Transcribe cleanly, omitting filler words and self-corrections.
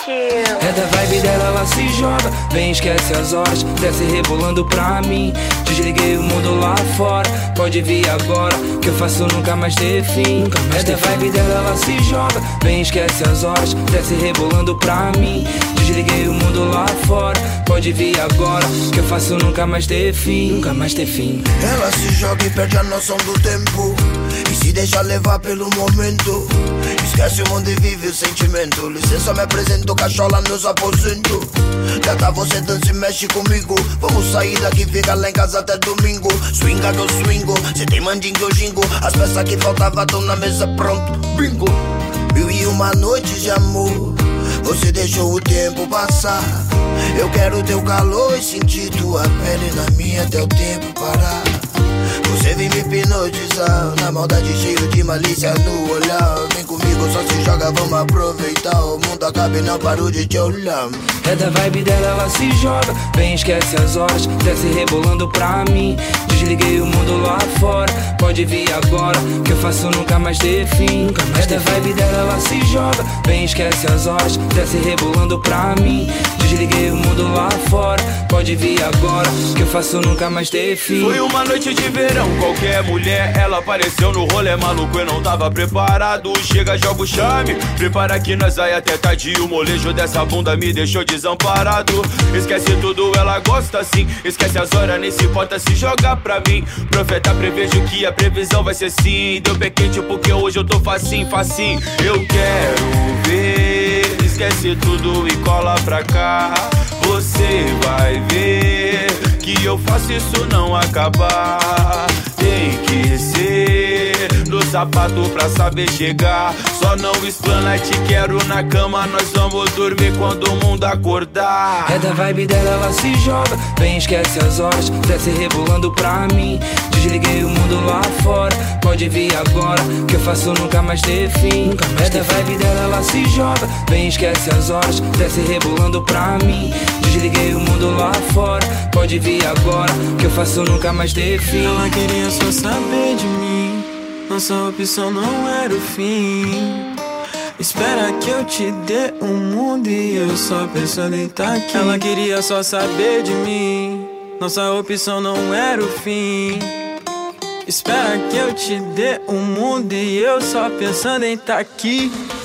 É da vibe dela, ela se joga, vem, esquece as horas, desce rebolando pra mim. Desliguei o mundo lá fora, pode vir agora, que eu faço nunca mais ter fim. É da vibe dela, ela se joga, vem, esquece as horas, desce rebolando pra mim. Desliguei o mundo lá fora, pode vir agora, que eu faço nunca mais ter fim. Nunca mais ter fim. Ela se joga e perde a noção do tempo e se deixa levar pelo momento. Esquece o mundo e vive o sentimento. Licença, me apresento, cachola nos aposentos. Gata, você dança e mexe comigo. Vamos sair daqui, fica lá em casa até domingo. Swinga que eu swingo, cê tem mandinho que eu jingo. As peças que faltavam estão na mesa, pronto, bingo. 1001 noites de amor, você deixou o tempo passar. Eu quero teu calor e sentir tua pele na minha até o tempo parar. Você vem me hipnotizar, na maldade cheio de malícia no olhar. Vem comigo, só se joga, vamos aproveitar. O mundo acaba e não parou de te olhar. É da vibe dela, ela se joga, vem, esquece as horas, desce rebolando pra mim. Desliguei o mundo lá fora, pode vir agora, que eu faço nunca mais ter fim. É da vibe dela, ela se joga, vem, esquece as horas, desce rebolando pra mim. Desliguei o mundo lá fora, pode vir agora, que eu faço nunca mais ter fim. Foi uma noite de verão, qualquer mulher, ela apareceu no rolê maluco, eu não tava preparado. Chega, joga o chame, prepara que nós vai até tarde. O molejo dessa bunda me deixou desamparado. Esquece tudo, ela gosta assim, esquece as horas, nem se importa se jogar pra mim. Profeta, prevejo que a previsão vai ser sim. Deu pé quente porque hoje eu tô facinho, facinho. Eu quero ver, esquece tudo e cola pra cá. Você vai ver que eu faço isso não acabar. Tem que ser no sapato pra saber chegar. Só não explana, te quero na cama. Nós vamos dormir quando o mundo acordar. É da vibe dela, ela se joga, vem, esquece as horas, desce rebolando pra mim. Desliguei o mundo lá fora, pode vir agora, que eu faço nunca mais ter fim. É da vibe dela, ela se joga, vem, esquece as horas, desce rebolando pra mim. Desliguei o mundo lá fora, pode vir agora, que eu faço nunca mais ter fim. Ela queria só saber de mim, nossa opção não era o fim. Espera que eu te dê um mundo e eu só pensando em tá aqui. Ela queria só saber de mim, nossa opção não era o fim. Espera que eu te dê um mundo e eu só pensando em tá aqui.